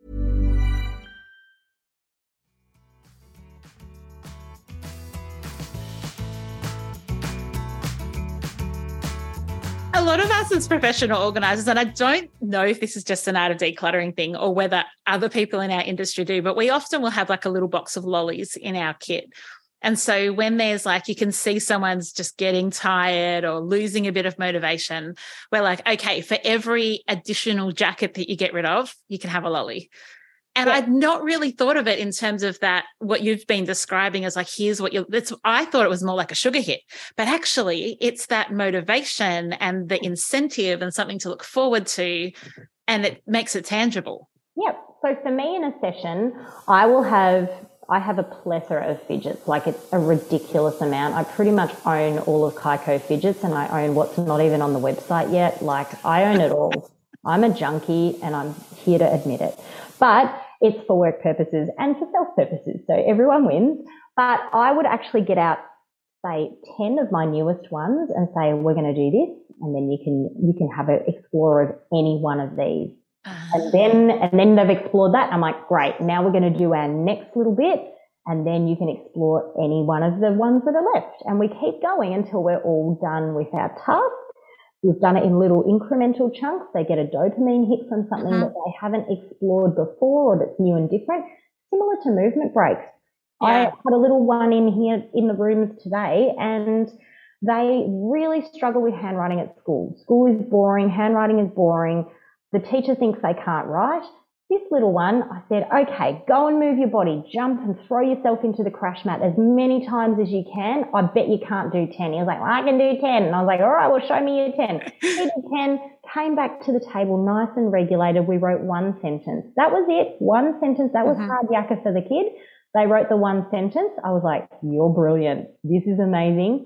A lot of us as professional organisers, and I don't know if this is just an art of decluttering thing or whether other people in our industry do, but we often will have like a little box of lollies in our kit. And so when there's like, you can see someone's just getting tired or losing a bit of motivation, we're like, okay, for every additional jacket that you get rid of, you can have a lolly. And yeah. I'd not really thought of it in terms of that, what you've been describing as like, here's what you're, that's, I thought it was more like a sugar hit, but actually it's that motivation and the incentive and something to look forward to, and it makes it tangible. Yep. So for me in a session, I will have, I have a plethora of fidgets, like it's a ridiculous amount. I pretty much own all of Kaiko fidgets, and I own what's not even on the website yet. Like I own it all. I'm a junkie and I'm here to admit it. But it's for work purposes and for self purposes. So everyone wins. But I would actually get out, say, ten of my newest ones and say, we're going to do this. And then you can, you can have an explorer of any one of these. And then, and then they've explored that. I'm like, great. Now we're going to do our next little bit. And then you can explore any one of the ones that are left. And we keep going until we're all done with our task. We've done it in little incremental chunks. They get a dopamine hit from something mm-hmm. that they haven't explored before or that's new and different, similar to movement breaks. Yeah. I had a little one in here in the rooms today, and they really struggle with handwriting at school. School is boring. Handwriting is boring. The teacher thinks they can't write. This little one, I said, okay, go and move your body, jump and throw yourself into the crash mat as many times as you can. I bet you can't do ten. He was like, well, I can do ten. And I was like, all right, well, show me your ten. He did ten, came back to the table nice and regulated. We wrote one sentence. That was it, one sentence. That was mm-hmm. hard yakka for the kid. They wrote the one sentence. I was like, you're brilliant. This is amazing.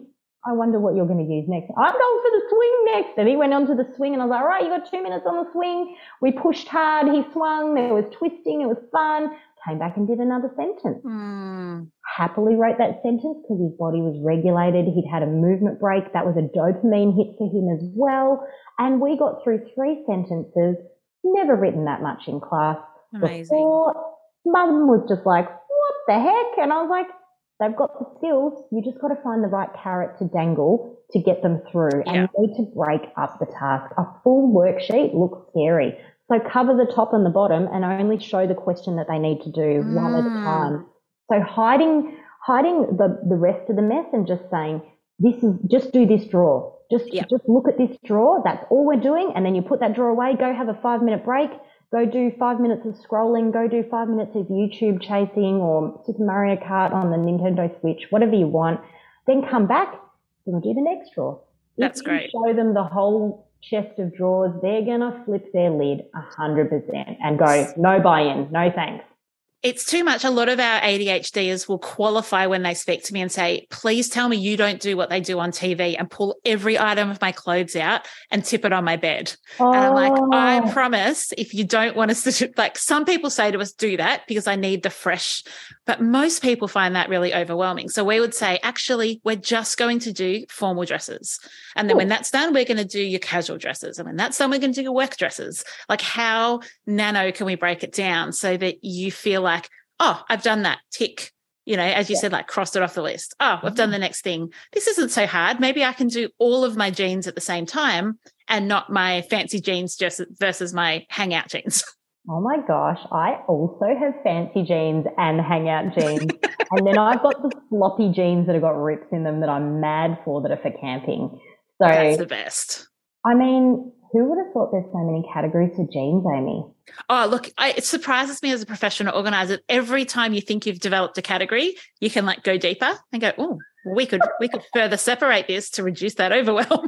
I wonder what you're going to use next. I'm going for the swing next. And he went onto the swing and I was like, all right, you got two minutes on the swing. We pushed hard. He swung. There was twisting. It was fun. Came back and did another sentence. Mm. Happily wrote that sentence because his body was regulated. He'd had a movement break. That was a dopamine hit for him as well. And we got through three sentences, never written that much in class. Amazing. Before, Mum was just like, what the heck? And I was like, they've got the skills. You just got to find the right carrot to dangle to get them through. And Yeah. you need to break up the task. A full worksheet looks scary. So cover the top and the bottom and only show the question that they need to do mm. one at a time. So hiding hiding the, the rest of the mess and just saying, this is just do this drawer. Just Yep. just look at this drawer. That's all we're doing. And then you put that drawer away, go have a five minute break, go do five minutes of scrolling, go do five minutes of YouTube chasing or Super Mario Kart on the Nintendo Switch, whatever you want. Then come back and do the next drawer. That's if you great. Show them the whole chest of drawers, they're going to flip their lid one hundred percent and go, no buy-in, no thanks. It's too much. A lot of our ADHDers will qualify when they speak to me and say, please tell me you don't do what they do on T V and pull every item of my clothes out and tip it on my bed. Oh. And I'm like, I promise if you don't want us to do, like some people say to us, do that because I need the fresh, but most people find that really overwhelming. So we would say, actually, we're just going to do formal dresses. And then Ooh. when that's done, we're going to do your casual dresses. And when that's done, we're going to do your work dresses. Like how nano can we break it down so that you feel like, oh, I've done that, tick, you know, as you yeah. said, like crossed it off the list. Oh, we've done the next thing. This isn't so hard. Maybe I can do all of my jeans at the same time and not my fancy jeans just versus my hangout jeans. Oh my gosh, I also have fancy jeans and hangout jeans. And then I've got the floppy jeans that have got rips in them that I'm mad for that are for camping. So that's the best. I mean, who would have thought there's so many categories for jeans, Amy? Oh, look, I, it surprises me as a professional organizer. Every time you think you've developed a category, you can like go deeper and go, oh, we could we could further separate this to reduce that overwhelm.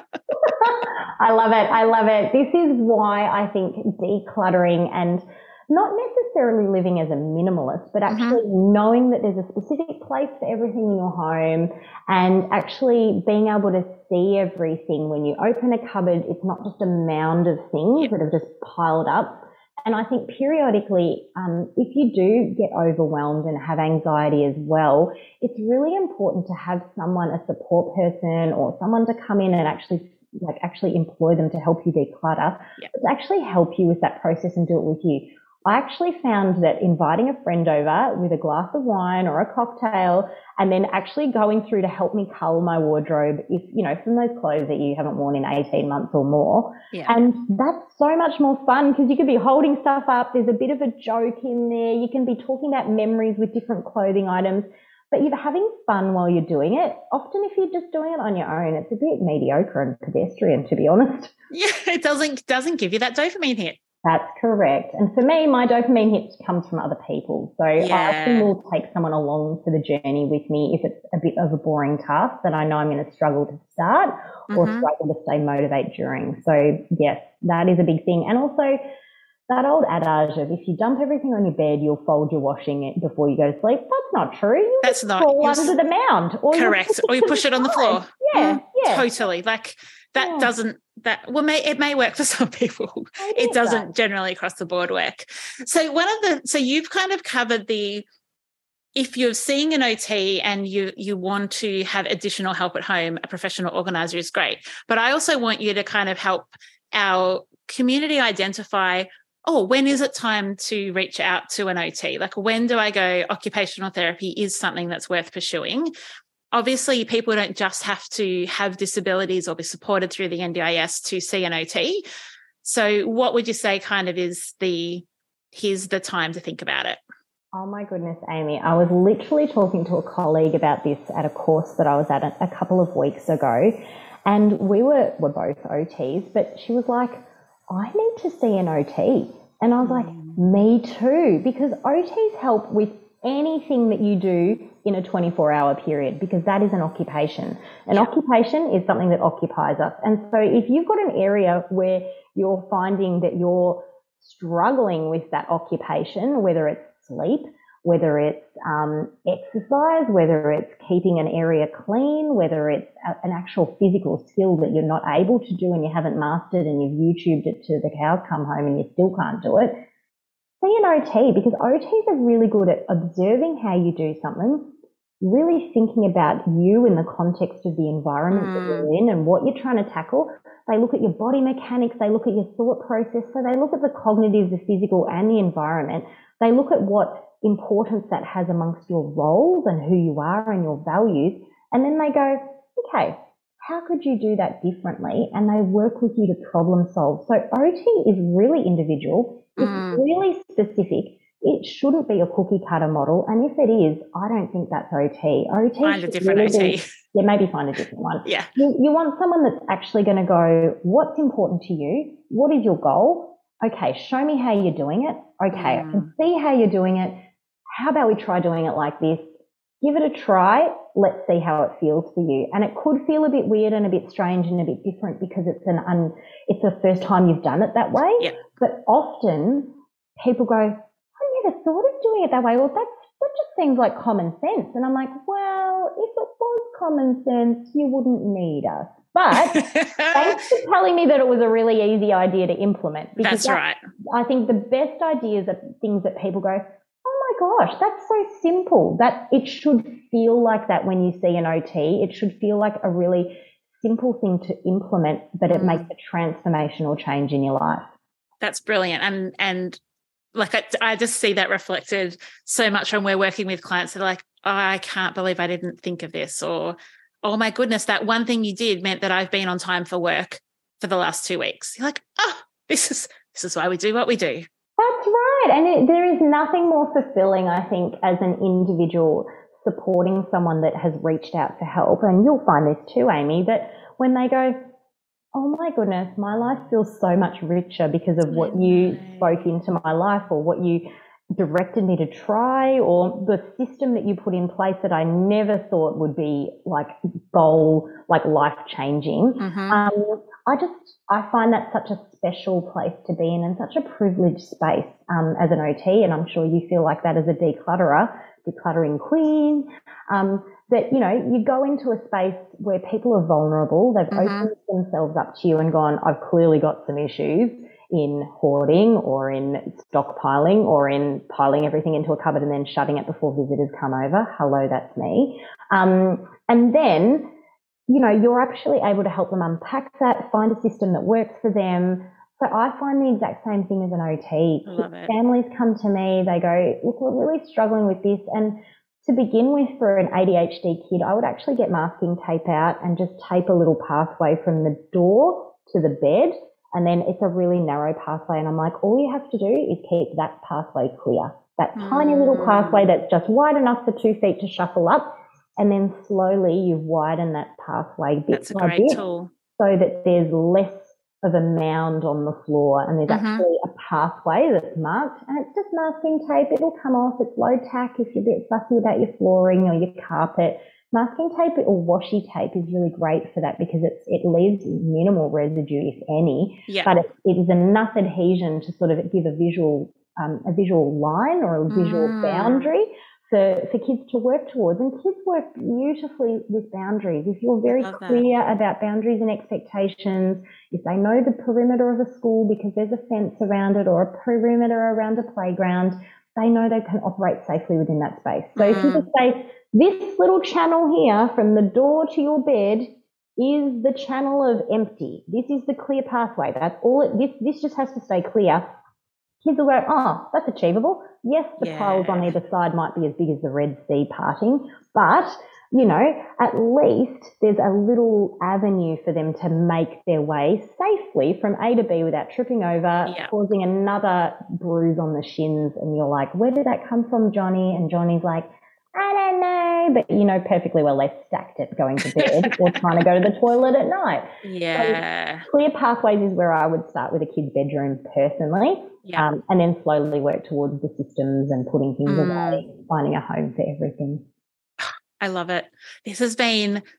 I love it. I love it. This is why I think decluttering and not necessarily living as a minimalist, but actually mm-hmm. knowing that there's a specific place for everything in your home and actually being able to see everything. When you open a cupboard, it's not just a mound of things yep. that have just piled up. And I think periodically, um, if you do get overwhelmed and have anxiety as well, it's really important to have someone, a support person or someone to come in and actually like actually employ them to help you declutter, yep. but to actually help you with that process and do it with you. I actually found that inviting a friend over with a glass of wine or a cocktail and then actually going through to help me cull my wardrobe, if, you know, from those clothes that you haven't worn in eighteen months or more. Yeah. And that's so much more fun because you could be holding stuff up. There's a bit of a joke in there. You can be talking about memories with different clothing items, but you're having fun while you're doing it. Often if you're just doing it on your own, it's a bit mediocre and pedestrian, to be honest. Yeah, it doesn't doesn't give you that dopamine hit. That's correct. And for me, my dopamine hit comes from other people. So yeah. I often will take someone along for the journey with me if it's a bit of a boring task that I know I'm going to struggle to start mm-hmm. or struggle to stay motivated during. So yes, that is a big thing. And also that old adage of if you dump everything on your bed, you'll fold your washing it before you go to sleep. That's not true. You That's just not fall under the mound. Or correct. You or you push it on the floor. Yeah, mm, yeah. Totally. Like that yeah. doesn't, that, well, may, it may work for some people. It doesn't that. generally across the board work. So one of the, so you've kind of covered the, if you're seeing an O T and you you want to have additional help at home, a professional organizer is great. But I also want you to kind of help our community identify, oh, when is it time to reach out to an O T? Like when do I go, occupational therapy is something that's worth pursuing? Obviously, people don't just have to have disabilities or be supported through the N D I S to see an O T. So what would you say kind of is the, here's the time to think about it? Oh my goodness, Amy. I was literally talking to a colleague about this at a course that I was at a, a couple of weeks ago. And we were, were both O Ts, but she was like, I need to see an O T. And I was like, me too, because O Ts help with anything that you do in a twenty-four hour period, because that is an occupation. An yeah. occupation is something that occupies us. And so if you've got an area where you're finding that you're struggling with that occupation, whether it's sleep whether it's um, exercise, whether it's keeping an area clean, whether it's a, an actual physical skill that you're not able to do and you haven't mastered and you've YouTubed it to the cows come home and you still can't do it, see an O T, because O Ts are really good at observing how you do something, really thinking about you in the context of the environment mm. that you're in and what you're trying to tackle. They look at your body mechanics, they look at your thought process, so they look at the cognitive, the physical and the environment. They look at what importance that has amongst your roles and who you are and your values, and then they go, okay, how could you do that differently? And they work with you to problem solve. So O T is really individual, it's mm. really specific. It shouldn't be a cookie cutter model, and if it is, I don't think that's O T. O T find a different really O T. Be, yeah, maybe find a different one. Yeah. You, you want someone that's actually going to go, what's important to you? What is your goal? Okay, show me how you're doing it. Okay, mm. I can see how you're doing it. How about we try doing it like this? Give it a try. Let's see how it feels for you. And it could feel a bit weird and a bit strange and a bit different because it's an un, it's the first time you've done it that way. Yeah. But often people go, I never thought of doing it that way. Well, that's, that just seems like common sense. And I'm like, well, if it was common sense, you wouldn't need us. But thanks for telling me that it was a really easy idea to implement. That's that, right. I think the best ideas are things that people go, oh my gosh, that's so simple. That it should feel like that when you see an O T. It should feel like a really simple thing to implement, but it mm. makes a transformational change in your life. That's brilliant. And, and like I, I just see that reflected so much when we're working with clients that are like, oh, I can't believe I didn't think of this, or, oh my goodness, that one thing you did meant that I've been on time for work for the last two weeks. You're like, oh, this is, this is why we do what we do. That's right. And it, there is nothing more fulfilling, I think, as an individual supporting someone that has reached out for help. And you'll find this too, Amy, that when they go, oh my goodness, my life feels so much richer because of what you spoke into my life, or what you directed me to try, or the system that you put in place that I never thought would be like goal, like life changing. Mm-hmm. Um, I just, I find that such a special place to be in and such a privileged space um, as an O T. And I'm sure you feel like that as a declutterer, decluttering queen, um, that, you know, you go into a space where people are vulnerable. They've mm-hmm. opened themselves up to you and gone, I've clearly got some issues in hoarding or in stockpiling or in piling everything into a cupboard and then shutting it before visitors come over. Hello, that's me. Um, and then, you know, you're actually able to help them unpack that, find a system that works for them. So I find the exact same thing as an O T. Love it. Families come to me, they go, look, we're really struggling with this. And to begin with, for an A D H D kid, I would actually get masking tape out and just tape a little pathway from the door to the bed. And then it's a really narrow pathway. And I'm like, all you have to do is keep that pathway clear. That mm. tiny little pathway that's just wide enough for two feet to shuffle up. And then slowly you widen that pathway bit that's a by great bit tool. So that there's less of a mound on the floor and there's mm-hmm. actually a pathway that's marked, and it's just masking tape. It'll come off. It's low tack if you're a bit fussy about your flooring or your carpet. Masking tape or washi tape is really great for that because it's, it leaves minimal residue, if any, yeah. but it, it is enough adhesion to sort of give a visual, um, a visual line or a visual mm. boundary for, for kids to work towards. And kids work beautifully with boundaries. If you're very clear that. about boundaries and expectations, if they know the perimeter of a school because there's a fence around it or a perimeter around a playground, they know they can operate safely within that space. So mm. if you just say, this little channel here from the door to your bed is the channel of empty. This is the clear pathway. That's all it, this, this just has to stay clear. Kids will go, oh, that's achievable. Yes, the yeah. piles on either side might be as big as the Red Sea parting, but, you know, at least there's a little avenue for them to make their way safely from A to B without tripping over, yeah. causing another bruise on the shins. And you're like, where did that come from, Johnny? And Johnny's like, I don't know, but you know perfectly well they stacked it going to bed or trying to go to the toilet at night. Yeah. So clear pathways is where I would start with a kid's bedroom personally, yeah. um, and then slowly work towards the systems and putting things mm. away, finding a home for everything. I love it. This has been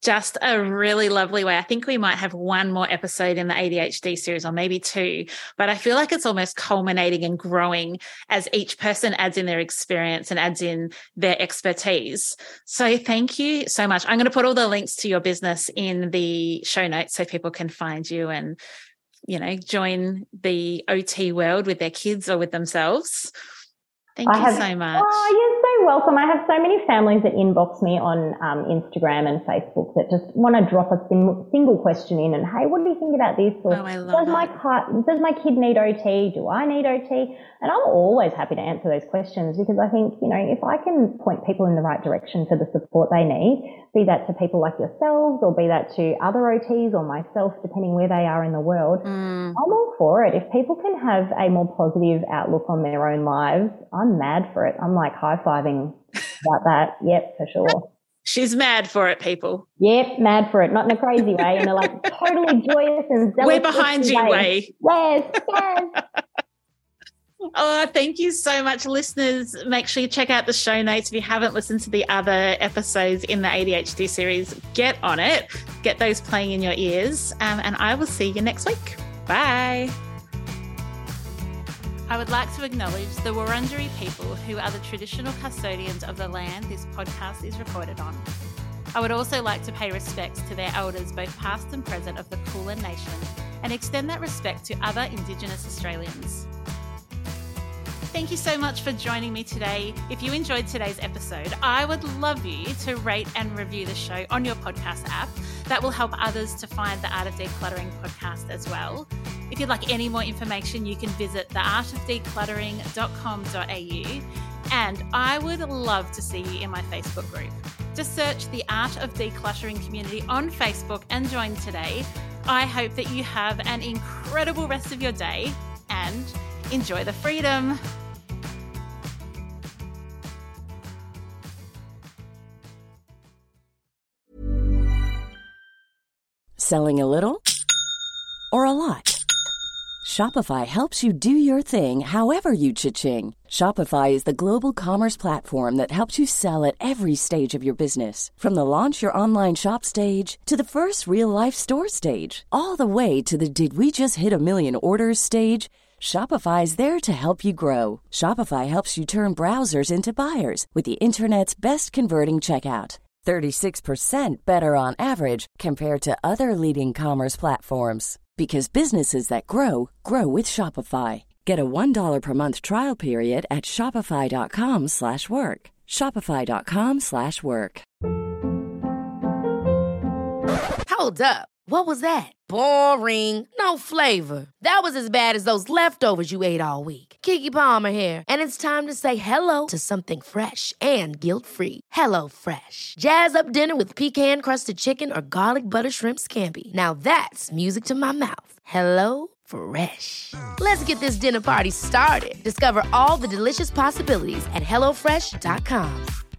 just a really lovely way. I think we might have one more episode in the A D H D series, or maybe two, but I feel like it's almost culminating and growing as each person adds in their experience and adds in their expertise. So thank you so much. I'm going to put all the links to your business in the show notes so people can find you and, you know, join the O T world with their kids or with themselves. Thank I you have, so much. Oh, you're so welcome. I have so many families that inbox me on um, Instagram and Facebook that just want to drop a sim- single question in and, hey, what do you think about this? Or, oh, I love does it. my car- does my kid need O T? Do I need O T? And I'm always happy to answer those questions, because I think, you know, if I can point people in the right direction for the support they need, be that to people like yourselves or be that to other O Ts or myself, depending where they are in the world, mm. I'm all for it. If people can have a more positive outlook on their own lives, I'm mad for it. I'm like high-fiving about that. Yep, for sure. She's mad for it, people. Yep, mad for it. Not in a crazy way, in a like totally joyous and zealous We're behind you way. Yes, yes. Oh, thank you so much, listeners. Make sure you check out the show notes. If you haven't listened to the other episodes in the A D H D series, get on it. Get those playing in your ears. Um, and I will see you next week. Bye. I would like to acknowledge the Wurundjeri people, who are the traditional custodians of the land this podcast is recorded on. I would also like to pay respects to their elders, both past and present, of the Kulin Nation, and extend that respect to other Indigenous Australians. Thank you so much for joining me today. If you enjoyed today's episode, I would love you to rate and review the show on your podcast app. That will help others to find the Art of Decluttering podcast as well. If you'd like any more information, you can visit the art of decluttering dot com dot a u. And I would love to see you in my Facebook group. Just search the Art of Decluttering community on Facebook and join today. I hope that you have an incredible rest of your day and enjoy the freedom. Selling a little or a lot? Shopify helps you do your thing however you cha-ching. Shopify is the global commerce platform that helps you sell at every stage of your business. From the launch your online shop stage to the first real-life store stage, all the way to the did we just hit a million orders stage. Shopify is there to help you grow. Shopify helps you turn browsers into buyers with the internet's best converting checkout. thirty-six percent better on average compared to other leading commerce platforms. Because businesses that grow, grow with Shopify. Get a one dollar per month trial period at shopify.com slash work. Shopify.com slash work. Hold up. What was that? Boring. No flavor. That was as bad as those leftovers you ate all week. Keke Palmer here, and it's time to say hello to something fresh and guilt-free. Hello Fresh. Jazz up dinner with pecan-crusted chicken or garlic butter shrimp scampi. Now that's music to my mouth. Hello Fresh. Let's get this dinner party started. Discover all the delicious possibilities at hello fresh dot com.